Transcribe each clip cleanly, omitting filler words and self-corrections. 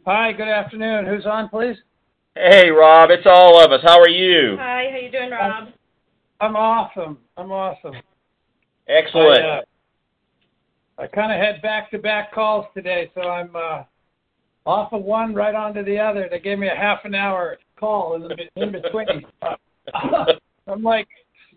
Hi, good afternoon. Who's on, please? Hey, Rob, it's all of us. How are you? Hi, how you doing, Rob? I'm awesome. I'm awesome. Excellent. I kind of had back-to-back calls today, so I'm off of one right onto the other. They gave me a half an hour call in between. I'm like,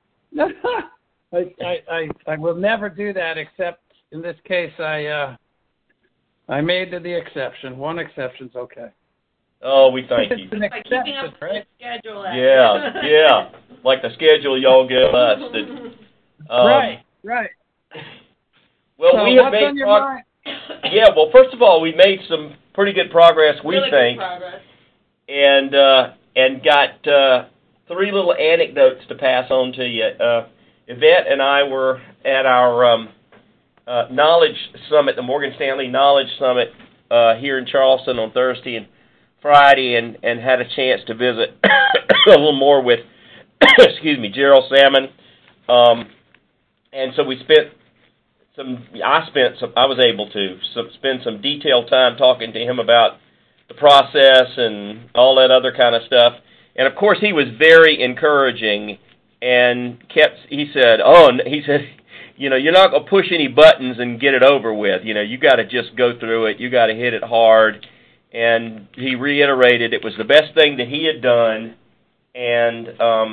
I will never do that, except in this case I made the exception. One exception's okay. Oh, we thank you. It's an By keeping exception, up with right? the schedule. Yeah. Like the schedule y'all give us. Right. Well, so we have what's made on your mind? Yeah, well, first of all, we made some pretty good progress, we really think. Good progress. And got three little anecdotes to pass on to you. Yvette and I were at our Knowledge Summit, the Morgan Stanley Knowledge Summit here in Charleston on Thursday and Friday, and had a chance to visit a little more with, Gerald Salmon. And so I was able to spend some detailed time talking to him about the process and all that other kind of stuff. And of course, he was very encouraging and he said, you're not going to push any buttons and get it over with. You got to just go through it. You got to hit it hard. And he reiterated it was the best thing that he had done, and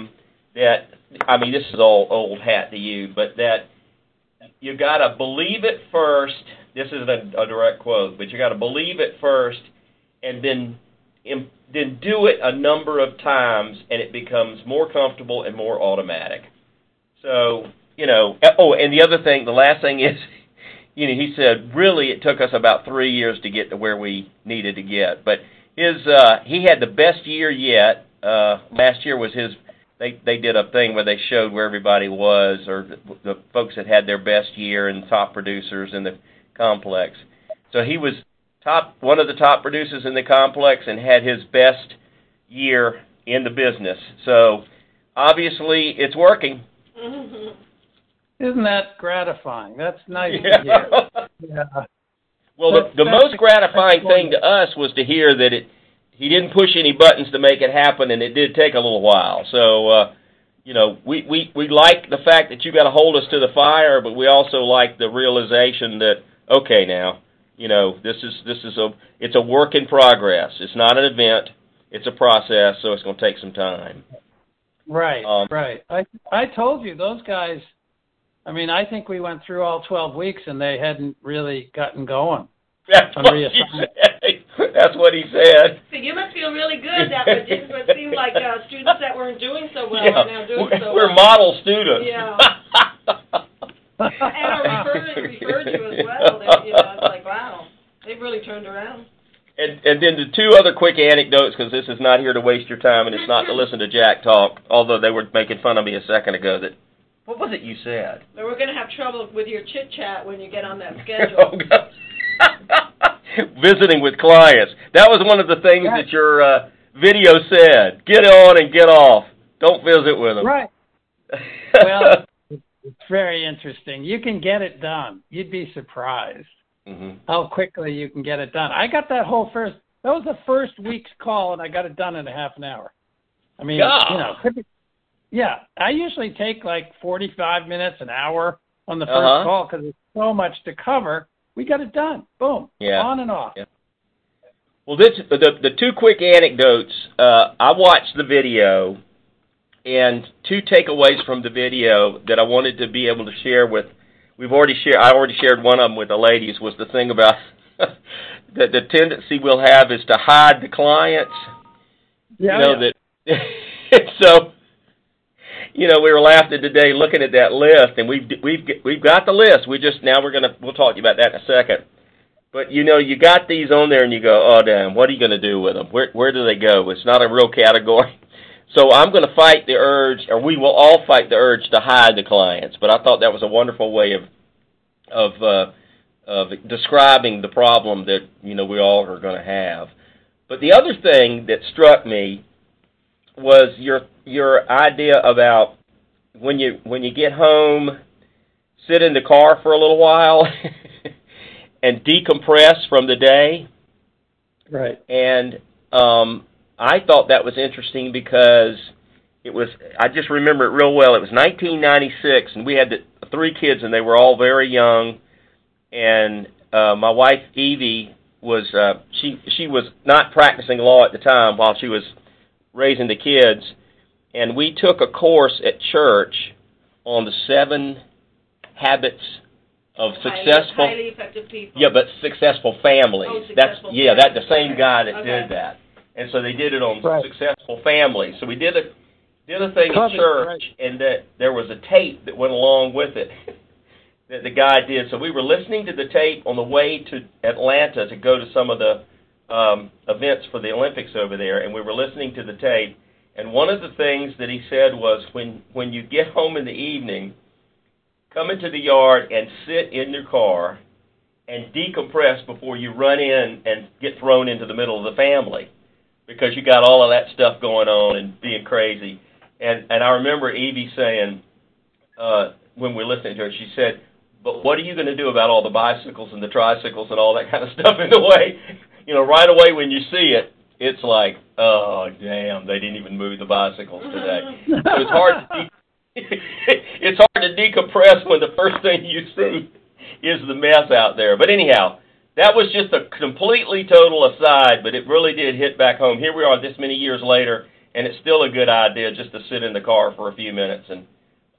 this is all old hat to you, but that you got to believe it first. This is a direct quote, but you got to believe it first, and then do it a number of times, and it becomes more comfortable and more automatic. So, and the other thing, the last thing is, he said, really, it took us about 3 years to get to where we needed to get. But he had the best year yet. Last year was his. They did a thing where they showed where everybody was, or the folks that had their best year and top producers in the complex. So he was one of the top producers in the complex and had his best year in the business. So obviously, it's working. Mm-hmm. Isn't that gratifying? That's nice to hear. Yeah. Well, the most gratifying thing to us was to hear that he didn't push any buttons to make it happen, and it did take a little while. So, we like the fact that you got to hold us to the fire, but we also like the realization that, okay, now, it's a work in progress. It's not an event. It's a process, so it's going to take some time. Right. I told you, those guys, I think we went through all 12 weeks and they hadn't really gotten going. That's what he said. So you must feel really good that it seemed like students that weren't doing so well are now doing so well. We're model students. Yeah. And I referred you as well. It's like, wow, they've really turned around. And then the two other quick anecdotes, because this is not here to waste your time, and it's not to listen to Jack talk, although they were making fun of me a second ago. What was it you said? But we're going to have trouble with your chit-chat when you get on that schedule. Visiting with clients. That was one of the things that your video said. Get on and get off. Don't visit with them. Right. Well, it's very interesting. You can get it done. You'd be surprised how quickly you can get it done. I got that was the first week's call, and I got it done in a half an hour. I usually take like 45 minutes, an hour on the first call because there's so much to cover. We got it done. Boom. Yeah. On and off. Yeah. Well, the two quick anecdotes. I watched the video, and two takeaways from the video that I wanted to be able to share with. I already shared one of them with the ladies. Was the thing about the tendency we'll have is to hide the clients. Yeah. So. We were laughing today looking at that list, and we've got the list. We'll talk to you about that in a second. But you got these on there, and you go, oh damn, what are you going to do with them? Where do they go? It's not a real category. So I'm going to fight the urge, or we will all fight the urge to hide the clients. But I thought that was a wonderful way of describing the problem that we all are going to have. But the other thing that struck me was your idea about when you get home, sit in the car for a little while and decompress from the day. Right. And I thought that was interesting because I just remember it real well. It was 1996, and we had 3 kids, and they were all very young. And my wife, Evie, she was not practicing law at the time while she was raising the kids. And we took a course at church on the 7 habits of successful, highly effective people. Yeah, but successful families. Oh, successful families. That's the same guy that did that. And so they did it on successful families. So we did a thing at church, and that there was a tape that went along with it that the guy did. So we were listening to the tape on the way to Atlanta to go to some of the events for the Olympics over there, and we were listening to the tape. And one of the things that he said was, when you get home in the evening, come into the yard and sit in your car and decompress before you run in and get thrown into the middle of the family, because you got all of that stuff going on and being crazy. And I remember Evie saying, when we were listening to her, she said, but what are you going to do about all the bicycles and the tricycles and all that kind of stuff in the way? Right away when you see it, it's like, oh, damn, they didn't even move the bicycles today. So it's hard to decompress when the first thing you see is the mess out there. But anyhow, that was just a completely total aside, but it really did hit back home. Here we are this many years later, and it's still a good idea just to sit in the car for a few minutes and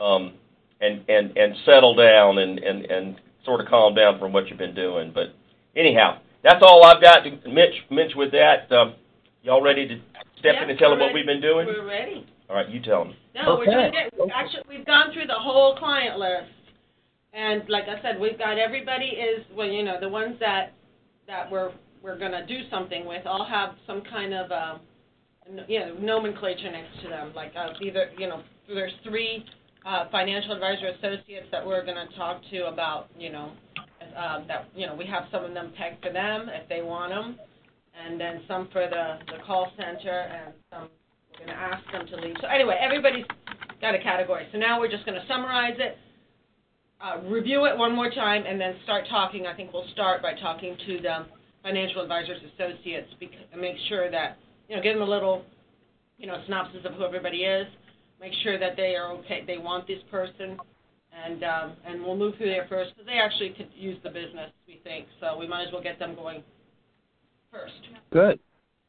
settle down and sort of calm down from what you've been doing. But anyhow, that's all I've got to Mitch with that. Y'all ready to step in and tell them what we've been doing? We're ready. All right, you tell them. No, we're doing it. Actually, we've gone through the whole client list. And like I said, we've got everybody the ones that we're going to do something with all have some kind of, nomenclature next to them. Like either, there's 3 financial advisor associates that we're going to talk to about, we have some of them pegged for them if they want them, and then some for the call center, and some we're going to ask them to leave. So anyway, everybody's got a category. So now we're just going to summarize it, review it one more time, and then start talking. I think we'll start by talking to the financial advisors associates and make sure that, give them a little, synopsis of who everybody is. Make sure that they are okay, they want this person, and we'll move through there first, because they actually could use the business, we think, so we might as well get them going first. Good.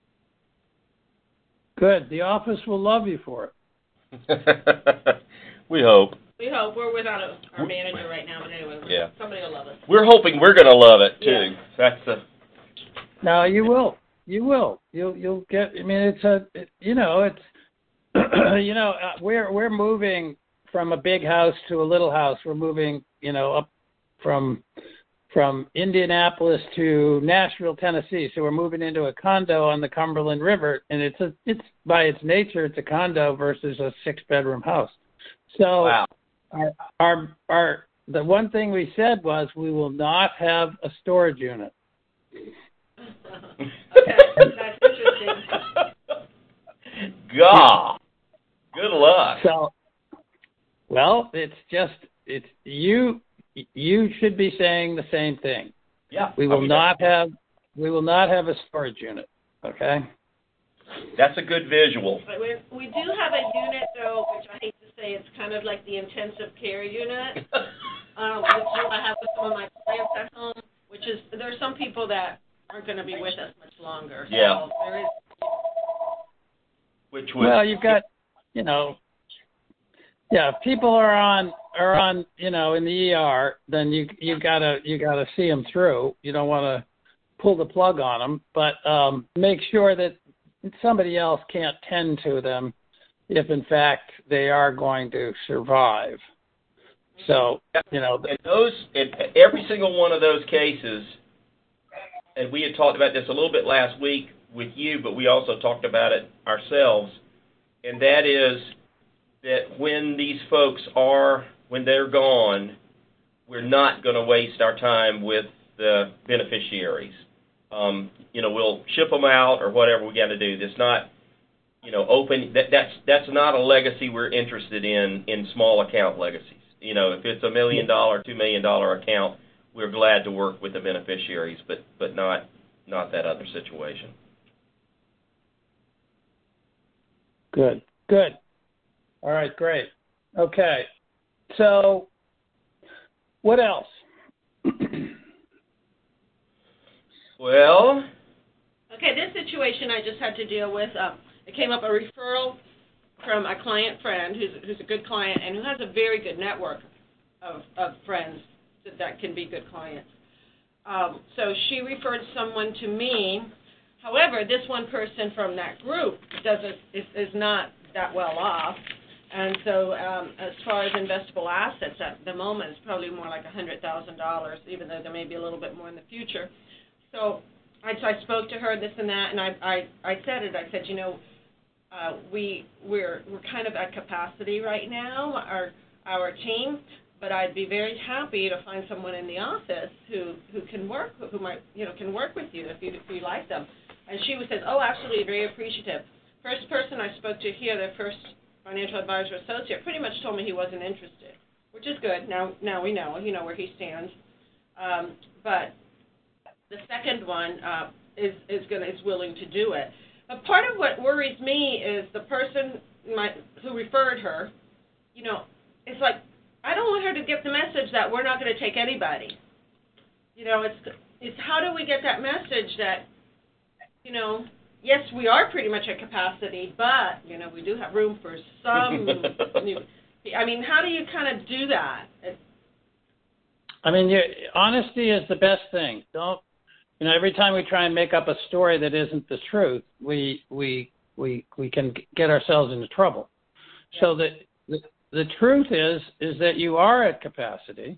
The office will love you for it. We hope. We hope. We're without our manager right now, but anyway, somebody will love us. We're hoping we're going to love it, too. Yeah. That's the... No, you will. You will. You'll get, we're moving from a big house to a little house. We're moving, up from Indianapolis to Nashville, Tennessee. So we're moving into a condo on the Cumberland River, and it's by its nature, it's a condo versus a 6-bedroom house. So wow. our the one thing we said was we will not have a storage unit. Okay, that's interesting. God. Good luck. So, well, it's you should be saying the same thing. Yeah. We will not have a storage unit. Okay. That's a good visual. But we do have a unit, though, which I hate to say, it's kind of like the intensive care unit, which I have with some of my clients at home. There are some people that aren't going to be with us much longer. Yeah. So there is. Well, you've got, if people are on, in the ER, then you gotta see them through. You don't want to pull the plug on them, but make sure that somebody else can't tend to them if, in fact, they are going to survive. So, in every single one of those cases, and we had talked about this a little bit last week with you, but we also talked about it ourselves, and that is that when these folks when they're gone, we're not going to waste our time with the beneficiaries. We'll ship them out or whatever we got to do. That's not, open. That's not a legacy we're interested in small account legacies. If it's $1 million, $2 million account, we're glad to work with the beneficiaries, but not not that other situation. Good. All right, great. Okay. So, what else? Well. Okay, this situation I just had to deal with. It came up a referral from a client friend who's a good client and who has a very good network of friends that can be good clients. So she referred someone to me. However, this one person from that group is not that well off. And so as far as investable assets at the moment, it's probably more like $100,000, even though there may be a little bit more in the future. So I spoke to her, this and that, and I said it. I said, we're kind of at capacity right now, our team, but I'd be very happy to find someone in the office who can work, who might, can work with you if you like them. And she says, oh, absolutely, very appreciative. First person I spoke to here, the first financial advisor associate, pretty much told me he wasn't interested, which is good. Now we know, where he stands. But the second one is willing to do it. But part of what worries me is the person who referred her, it's like, I don't want her to get the message that we're not going to take anybody. It's how do we get that message that, yes, we are pretty much at capacity, but, we do have room for some new. I mean, how do you kind of do that? Honesty is the best thing. Don't, every time we try and make up a story that isn't the truth, we can get ourselves into trouble. Yeah. So the truth is that you are at capacity,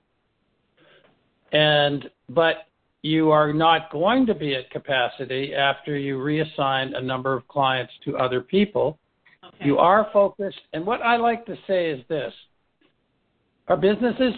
but you are not going to be at capacity after you reassign a number of clients to other people. Okay. You are focused, and what I like to say is this: our businesses,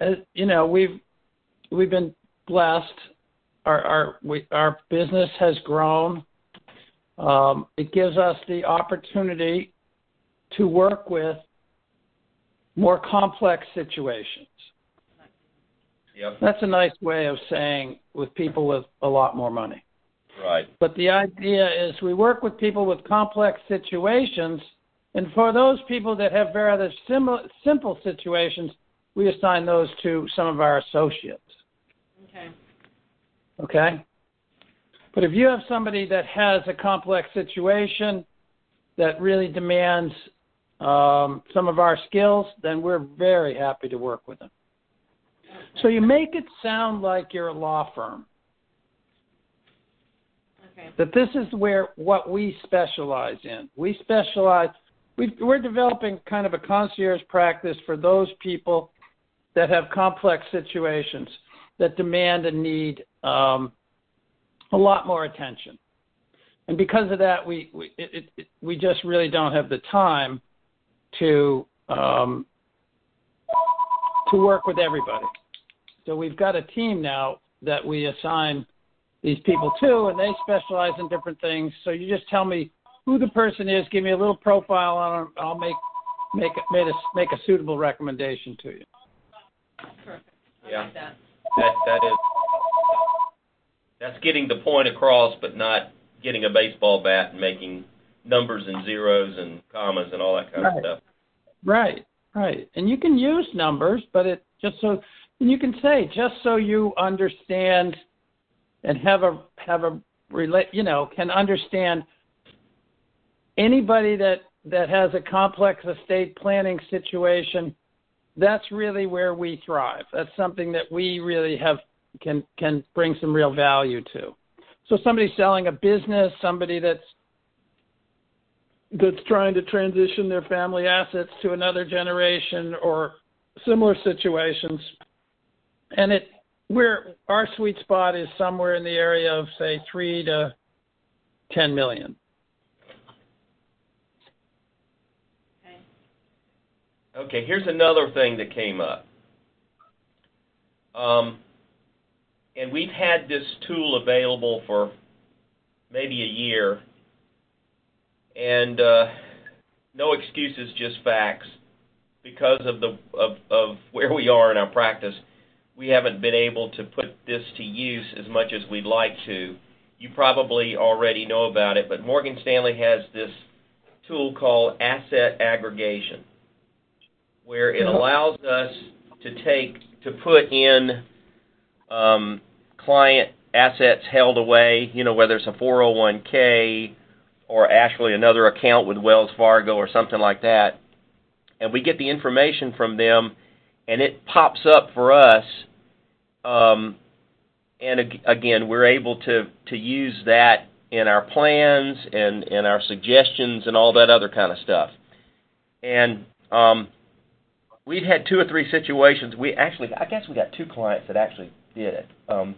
we've been blessed. Our business has grown. It gives us the opportunity to work with more complex situations. Yep. That's a nice way of saying with people with a lot more money. Right. But the idea is we work with people with complex situations, and for those people that have rather simple situations, we assign those to some of our associates. Okay? But if you have somebody that has a complex situation that really demands some of our skills, then we're very happy to work with them. So you make it sound like you're a law firm. Okay. That this is what we specialize in. We're developing kind of a concierge practice for those people that have complex situations that demand and need a lot more attention. And because of that, we just really don't have the time to work with everybody. So we've got a team now that we assign these people to, and they specialize in different things. So you just tell me who the person is, give me a little profile on them, I'll make a suitable recommendation to you. Perfect. Yeah. Like that. That's getting the point across, but not getting a baseball bat and making numbers and zeros and commas and all that kind of stuff. Right. And you can use numbers, but you can say, just so you understand and can understand anybody that has a complex estate planning situation. That's really where we thrive. That's something that we really can bring some real value to. So somebody selling a business, somebody that's trying to transition their family assets to another generation or similar situations. And our sweet spot is somewhere in the area of, say, 3 to 10 million. Okay, here's another thing that came up. And we've had this tool available for maybe a year. And no excuses, just facts. Because of where we are in our practice, we haven't been able to put this to use as much as we'd like to. you probably already know about it, but Morgan Stanley has this tool called asset aggregation, where it allows us to put in client assets held away, whether it's a 401k or actually another account with Wells Fargo or something like that, and we get the information from them, and it pops up for us, and again, we're able to use that in our plans and in our suggestions and all that other kind of stuff. And we've had 2 or 3 situations. I guess we got 2 clients that actually did it.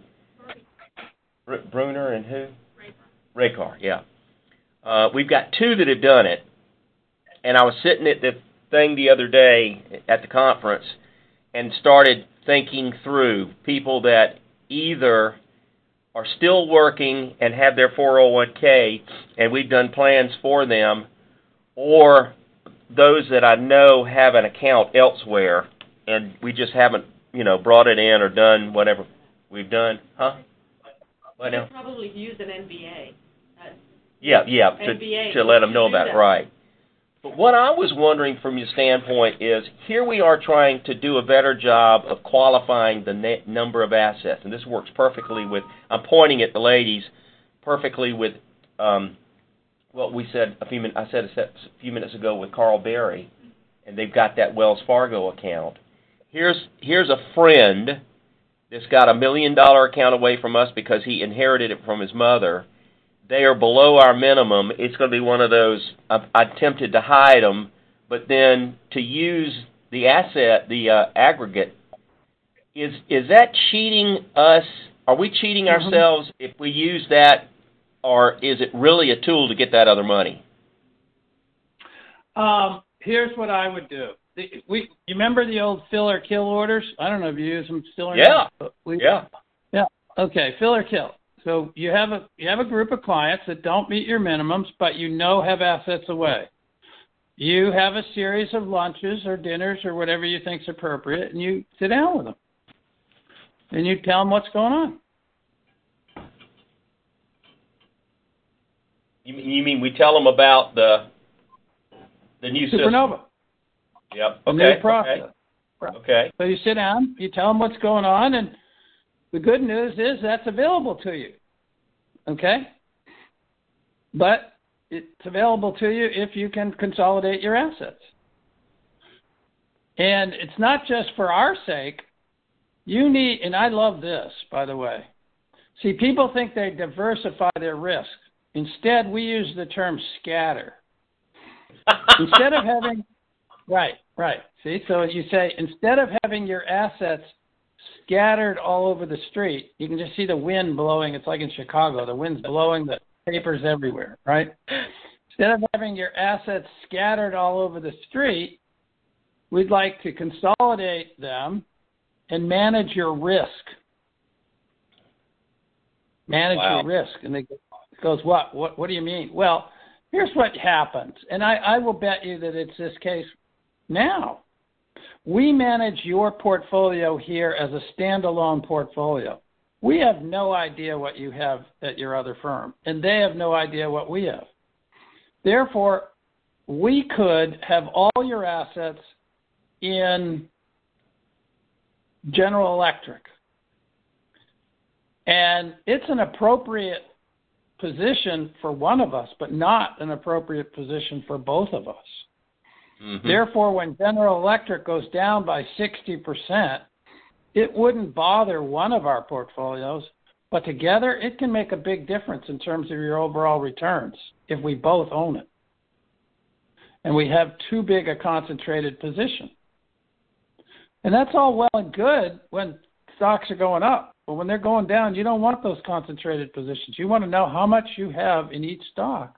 Bruner and who? Raycar, yeah. We've got 2 that have done it, and I was sitting at the thing the other day at the conference and started thinking through people that either are still working and have their 401k, and we've done plans for them, or those that I know have an account elsewhere, and we just haven't, brought it in or done whatever we've done. Huh? What now? Probably use an NBA. To let them know about it, right. But what I was wondering from your standpoint is, here we are trying to do a better job of qualifying the number of assets, and this works perfectly with, I'm pointing at the ladies, perfectly with what we said a few minutes ago with Carl Berry, and they've got that Wells Fargo account. Here's a friend that's got $1 million account away from us because he inherited it from his mother. They are below our minimum. It's going to be one of those, I attempted to hide them, but then to use the asset, the aggregate, is that cheating us? Are we cheating ourselves if we use that, or is it really a tool to get that other money? Here's what I would do. You remember the old fill or kill orders? I don't know if you use them still or not. Yeah. Okay, fill or kill. So you have a group of clients that don't meet your minimums, but have assets away. You have a series of lunches or dinners or whatever you think is appropriate, and you sit down with them. And you tell them what's going on. You mean we tell them about the new Supernova. System? Yep. Okay. New process. Okay. So you sit down, you tell them what's going on, and the good news is that's available to you. Okay? But it's available to you if you can consolidate your assets. And it's not just for our sake. You need, and I love this, by the way. See, people think they diversify their risk. Instead, we use the term scatter. Instead of having, right. See, so you say, instead of having your assets scattered all over the street, you can just see the wind blowing. It's like in Chicago. The wind's blowing the papers everywhere, right? Instead of having your assets scattered all over the street, we'd like to consolidate them and manage your risk. Manage your risk. And it goes, what do you mean? Well, here's what happens. And I will bet you that it's this case now. We manage your portfolio here as a standalone portfolio. We have no idea what you have at your other firm, and they have no idea what we have. Therefore, we could have all your assets in General Electric, and it's an appropriate position for one of us, but not an appropriate position for both of us. Mm-hmm. Therefore, when General Electric goes down by 60%, it wouldn't bother one of our portfolios, but together it can make a big difference in terms of your overall returns if we both own it. And we have too big a concentrated position. And that's all well and good when stocks are going up. But when they're going down, you don't want those concentrated positions. You want to know how much you have in each stock.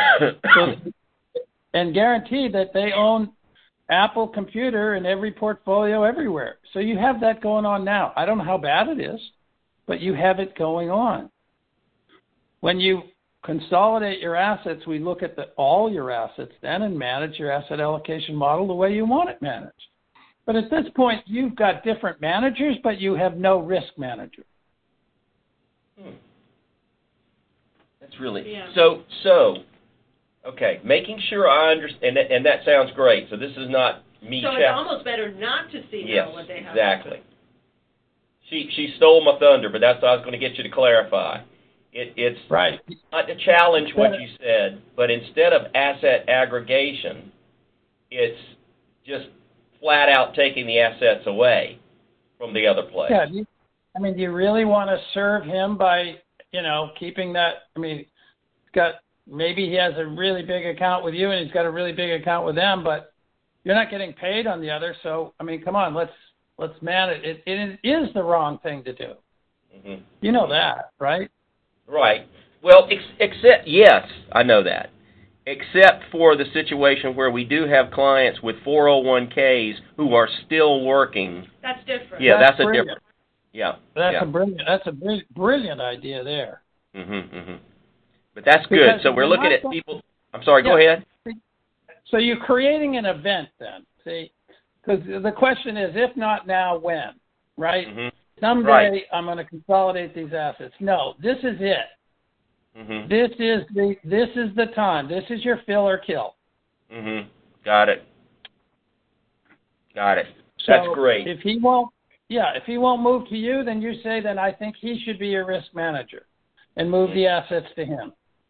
And guarantee that they own Apple Computer in every portfolio everywhere. So you have that going on now. I don't know how bad it is, but you have it going on. When you consolidate your assets, we look at all your assets then and manage your asset allocation model the way you want it managed. But at this point, you've got different managers, but you have no risk manager. That's really so. Okay, making sure I understand, and that sounds great. So this is not me. So it's almost better not to see what they have. Exactly. She stole my thunder, but that's what I was going to get you to clarify. It's right. Not to challenge what you said, but instead of asset aggregation, it's just flat out taking the assets away from the other place. Yeah. Do you really want to serve him by, keeping that? Maybe he has a really big account with you and he's got a really big account with them, but you're not getting paid on the other. So, come on, let's manage it. It is the wrong thing to do. Mm-hmm. You know that, right? Right. Well, except, yes, I know that. Except for the situation where we do have clients with 401ks who are still working. That's different. Yeah, that's a different. Yeah. That's a brilliant idea there. Mm-hmm. But that's good. So we're looking at people. I'm sorry. Go ahead. So you're creating an event then, see? Because the question is, if not now, when? Right? Mm-hmm. Someday I'm going to consolidate these assets. No, this is it. Mm-hmm. This is the time. This is your fill or kill. Mm-hmm. Got it. So that's great. If he won't move to you, then you say, then I think he should be your risk manager, and move the assets to him.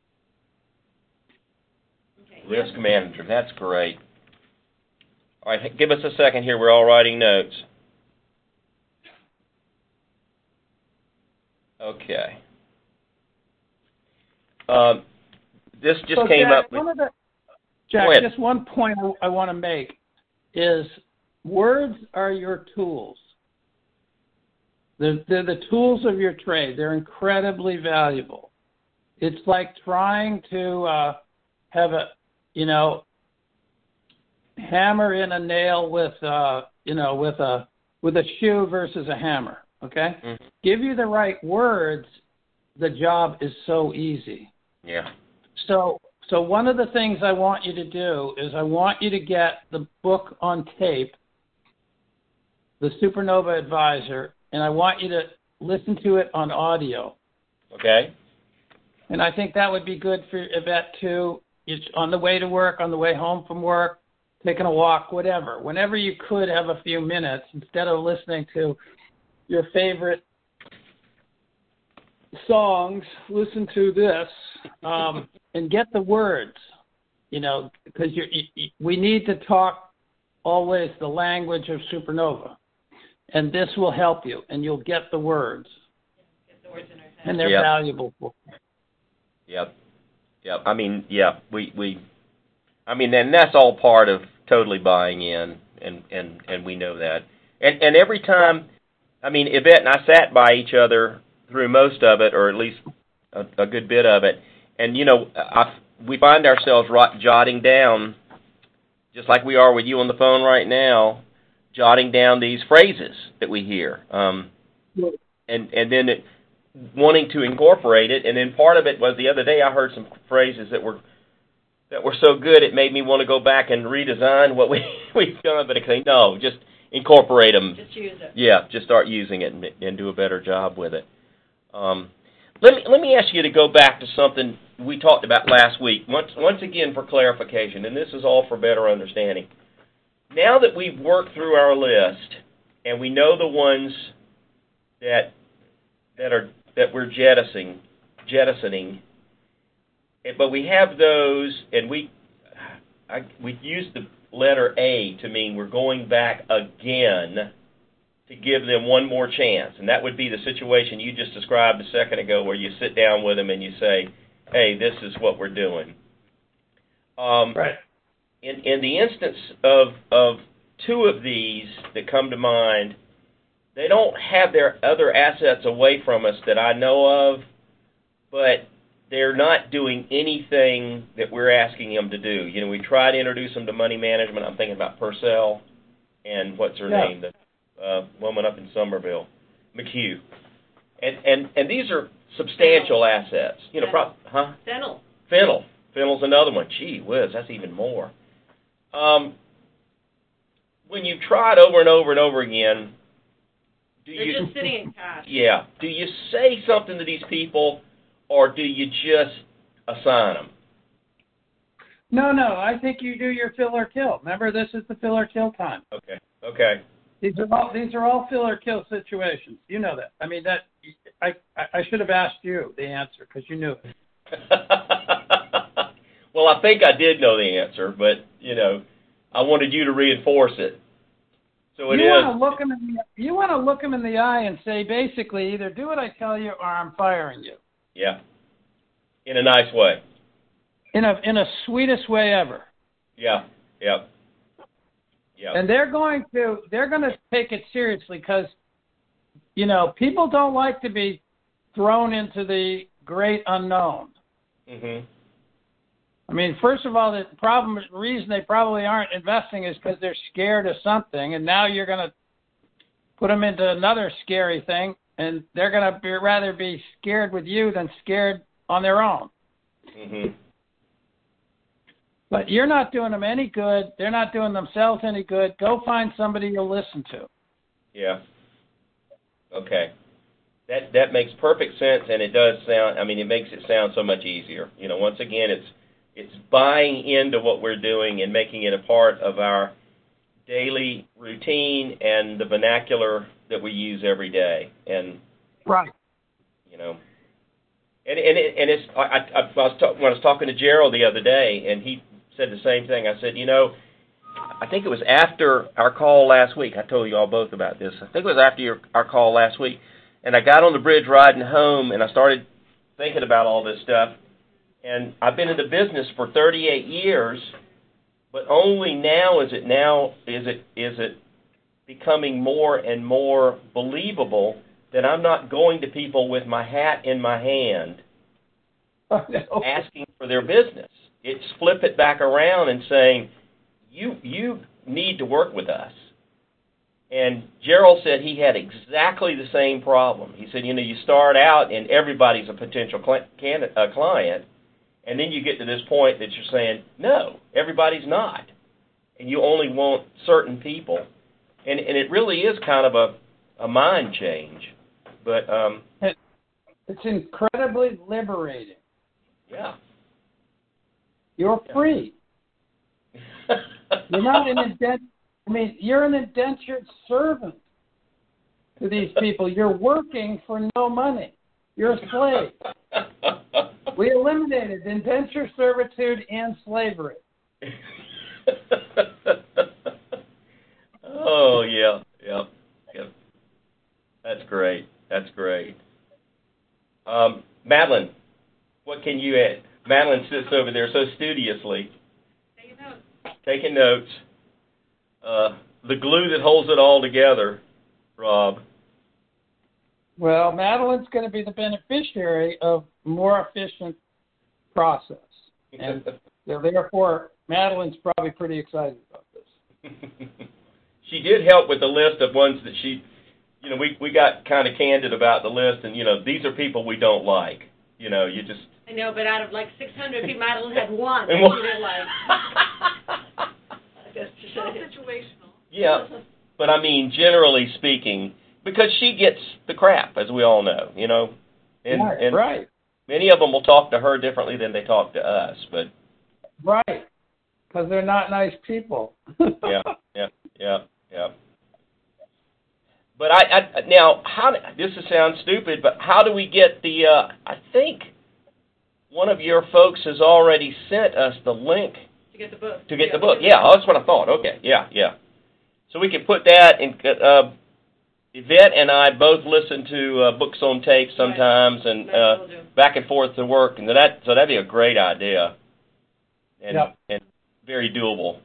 Risk manager. That's great. All right, give us a second here. We're all writing notes. Okay. This just came Jack, up with... Jack, just one point I want to make is words are your tools. They're the tools of your trade. They're incredibly valuable. It's like trying to have a, hammer in a nail with a shoe versus a hammer. Okay? Mm-hmm. Give you the right words, the job is so easy. Yeah. So one of the things I want you to do is I want you to get the book on tape, The Supernova Advisor, and I want you to listen to it on audio. Okay. And I think that would be good for Yvette too. It's on the way to work, on the way home from work, taking a walk, whatever. Whenever you could have a few minutes, instead of listening to your favorite songs, listen to this and get the words, because we need to talk always the language of Supernova, and this will help you, and you'll get the words. Get the words in our head. And they're valuable. Yep. And that's all part of totally buying in, and we know that. And every time, Yvette and I sat by each other through most of it, or at least a good bit of it, and we find ourselves jotting down, just like we are with you on the phone right now, jotting down these phrases that we hear, and then wanting to incorporate it. And then part of it was the other day I heard some phrases that were so good it made me want to go back and redesign what we've done, but I say no, just incorporate them. Just use it. Yeah, just start using it and do a better job with it. Let me ask you to go back to something we talked about last week, once again for clarification, and this is all for better understanding. Now that we've worked through our list and we know the ones that we're jettisoning, but we have those, and we use the letter A to mean we're going back again to give them one more chance. And that would be the situation you just described a second ago, where you sit down with them and you say, hey, this is what we're doing. Right. In the instance of two of these that come to mind, they don't have their other assets away from us that I know of, but they're not doing anything that we're asking them to do. We try to introduce them to money management. I'm thinking about Purcell and what's her name, the woman up in Somerville, McHugh. And these are substantial assets. Fennel. Fennel's another one. Gee whiz, that's even more. When you try it over and over and over again, they're just sitting in cash. Yeah. Do you say something to these people, or do you just assign them? No, I think you do your fill or kill. Remember, this is the fill or kill time. Okay. These are all fill or kill situations. You know that. I mean, that I should have asked you the answer because you knew it. Well, I think I did know the answer, but I wanted you to reinforce it. So you want to look them in the eye and say, basically, either do what I tell you or I'm firing you. Yeah. In a nice way. In a sweetest way ever. Yeah. And they're going to take it seriously because, people don't like to be thrown into the great unknown. Mm-hmm. I mean, first of all, the reason they probably aren't investing is because they're scared of something, and now you're going to put them into another scary thing, and they're going to rather be scared with you than scared on their own. Mm-hmm. But you're not doing them any good. They're not doing themselves any good. Go find somebody you'll listen to. Yeah. Okay. That makes perfect sense, and it does sound. I mean, it makes it sound so much easier. Once again, it's buying into what we're doing and making it a part of our daily routine and the vernacular that we use every day. And right. And it's. I was talking to Gerald the other day, and he said the same thing. I said, I think it was after our call last week. I told you all both about this. I think it was after our call last week. And I got on the bridge riding home, and I started thinking about all this stuff. And I've been in the business for 38 years, but only now is it becoming more and more believable that I'm not going to people with my hat in my hand asking for their business. It's flip it back around and saying, you need to work with us. And Gerald said he had exactly the same problem. He said, you start out and everybody's a potential client, and then you get to this point that you're saying, no, everybody's not. And you only want certain people. And it really is kind of a mind change. But it's incredibly liberating. Yeah. You're free. You're not an indentured. I mean, you're an indentured servant to these people. You're working for no money. You're a slave. We eliminated indentured servitude and slavery. Oh, yeah. That's great. Madeline, what can you add? Madeline sits over there so studiously. Taking notes. The glue that holds it all together, Rob. Well, Madeline's going to be the beneficiary of more efficient process. And therefore, Madeline's probably pretty excited about this. She did help with the list of ones that we got kind of candid about the list, and, these are people we don't like. You just... I know, but out of like 600 people, Madeline had one that she didn't like. It's situational. Yeah, but I mean, generally speaking, because she gets the crap, as we all know, and right. Many of them will talk to her differently than they talk to us, but right, because they're not nice people. Yeah. But I now, this sounds stupid, but how do we get the? I think one of your folks has already sent us the link to get the book. Yeah, that's what I thought. Okay, yeah. So we can put that in. Yvette and I both listen to books on tape sometimes, and back and forth to work, and that'd be a great idea, and very doable.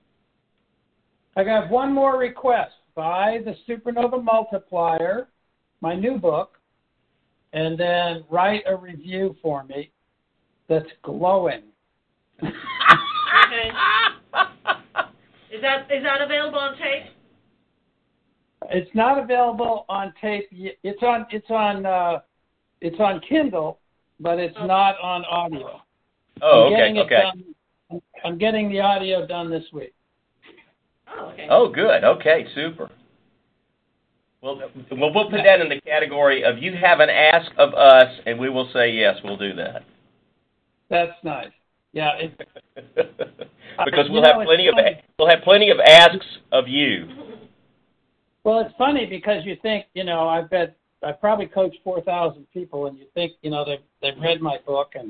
I got one more request. Buy the Supernova Multiplier, my new book, and then write a review for me that's glowing. Okay. Is that available on tape? It's not available on tape. It's on Kindle, but it's not on audio. Oh, okay. I'm getting the audio done this week. Oh, okay. Oh, good. Okay, super. Well, we'll put that in the category of you have an ask of us, and we will say yes, we'll do that. That's nice. Yeah. Because we'll have plenty of asks of you. Well, it's funny because you think, I probably coached 4,000 people, and you think, they've read my book, and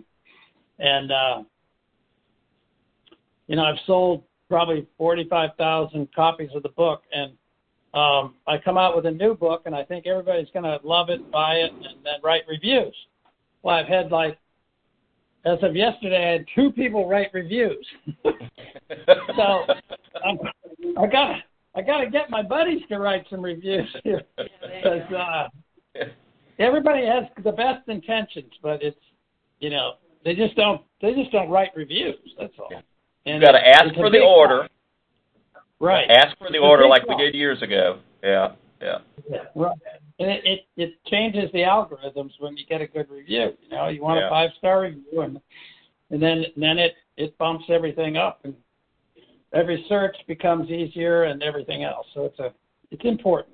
I've sold probably 45,000 copies of the book, and I come out with a new book, and I think everybody's going to love it, buy it, and then write reviews. Well, I've had as of yesterday, I had 2 people write reviews. So I gotta get my buddies to write some reviews here, because everybody has the best intentions, but it's they just don't write reviews. That's all. And you got to ask for the order. Right. Ask for the order like we did years ago. Yeah. Right. And it changes the algorithms when you get a good review. You want a 5-star review, and then it bumps everything up, and every search becomes easier and everything else. So it's important.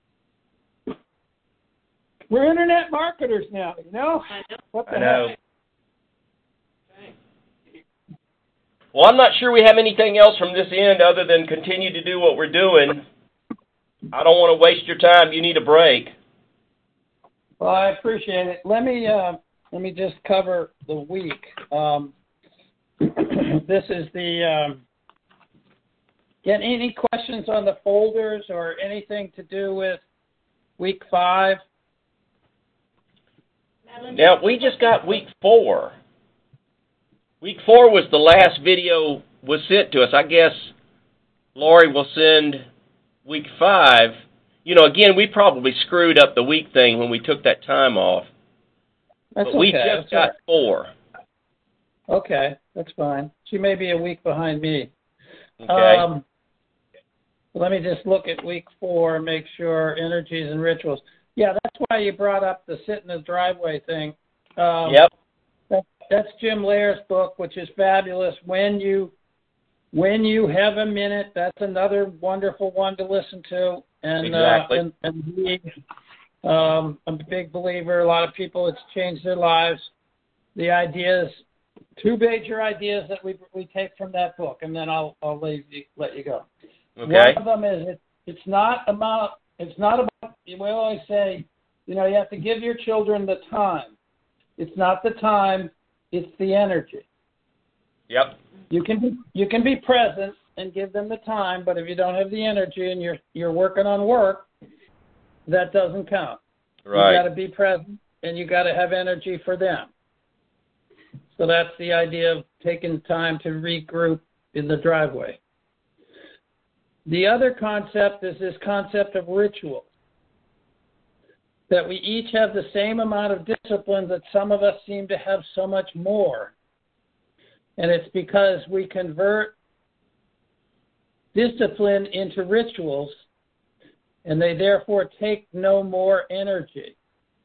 We're internet marketers now. I know. What the heck? Well, I'm not sure we have anything else from this end other than continue to do what we're doing. I don't want to waste your time. You need a break. Well, I appreciate it. Let me just cover the week. This is the. Get any questions on the folders or anything to do with week 5? Now we just got week 4. Week 4 was the last video was sent to us. I guess Lori will send week 5. Again, we probably screwed up the week thing when we took that time off. That's but we just got 4. Okay, that's fine. She may be a week behind me. Okay. Let me just look at week 4 and make sure energies and rituals. Yeah, that's why you brought up the sit in the driveway thing. Yep. That's Jim Lair's book, which is fabulous. When you have a minute, that's another wonderful one to listen to and exactly. And read. I'm a big believer. A lot of people, it's changed their lives. The ideas, 2 major ideas that we take from that book, and then I'll let you go. Okay. One of them is it's not about. We always say, you have to give your children the time. It's not the time. It's the energy. Yep. You can be present and give them the time, but if you don't have the energy and you're working on work, that doesn't count. Right. You got to be present and you got to have energy for them. So that's the idea of taking time to regroup in the driveway. The other concept is this concept of rituals. That we each have the same amount of discipline, that some of us seem to have so much more. And it's because we convert discipline into rituals, and they therefore take no more energy.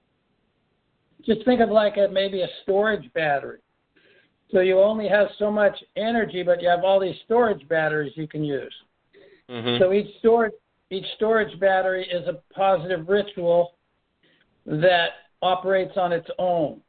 Just think of maybe a storage battery. So you only have so much energy, but you have all these storage batteries you can use. Mm-hmm. So each storage battery is a positive ritual that operates on its own.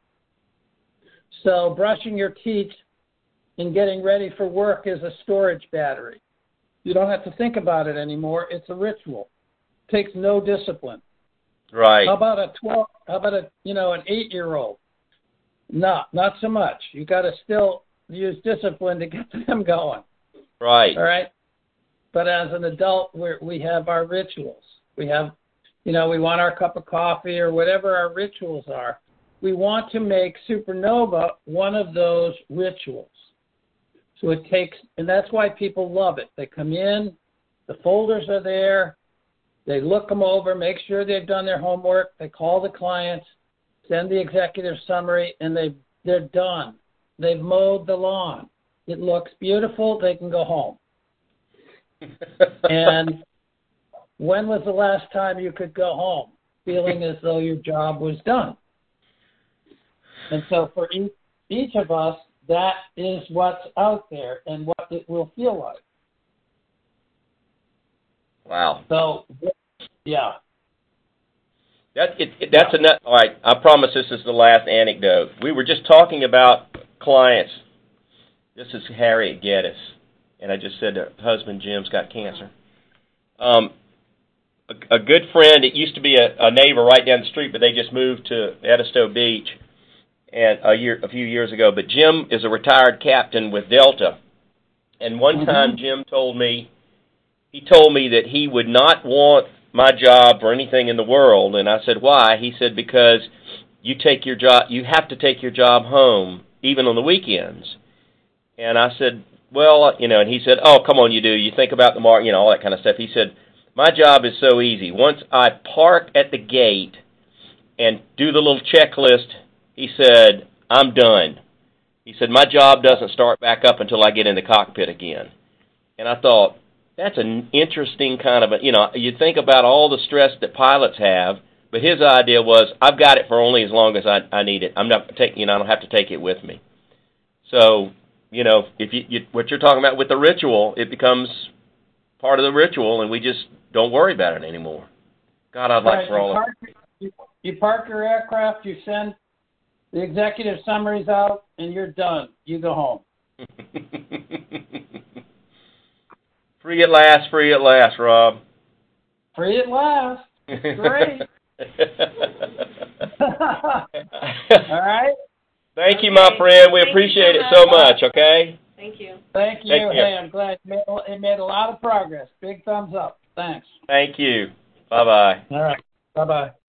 So brushing your teeth and getting ready for work is a storage battery. You don't have to think about it anymore. It's a ritual. It takes no discipline. Right. How about an 8-year-old? No, not so much. You got to still use discipline to get them going. Right. All right. But as an adult, we have our rituals. We have, we want our cup of coffee or whatever our rituals are. We want to make Supernova one of those rituals. So it takes, and that's why people love it. They come in, the folders are there, they look them over, make sure they've done their homework, they call the clients, send the executive summary, and they're done. They've mowed the lawn. It looks beautiful, they can go home. And when was the last time you could go home feeling as though your job was done? And so for each of us, that is what's out there and what it will feel like. Wow. So, yeah. That's enough. All right, I promise this is the last anecdote. We were just talking about clients. This is Harriet Geddes, and I just said her husband Jim's got cancer. A good friend. It used to be a neighbor right down the street, but they just moved to Edisto Beach, and a few years ago. But Jim is a retired captain with Delta, and one time Jim told me, that he would not want my job for anything in the world, and I said, why? He said, because you have to take your job home, even on the weekends. And I said, well, and he said, oh, come on, you do. You think about the market, all that kind of stuff. He said, my job is so easy. Once I park at the gate and do the little checklist, he said, I'm done. He said, my job doesn't start back up until I get in the cockpit again. And I thought, that's an interesting kind of you think about all the stress that pilots have, but his idea was, I've got it for only as long as I need it. I'm not taking, I don't have to take it with me. So, if you what you're talking about with the ritual, it becomes part of the ritual, and we just don't worry about it anymore. God, I'd like for all of it. You park your aircraft, you send the executive summaries out, and you're done. You go home. Free at last, Rob. Free at last. Great. All right. Thank you, my friend. We appreciate it so much, okay? Thank you. Thank you. Hey, I'm glad it made a lot of progress. Big thumbs up. Thanks. Thank you. Bye-bye. All right. Bye-bye.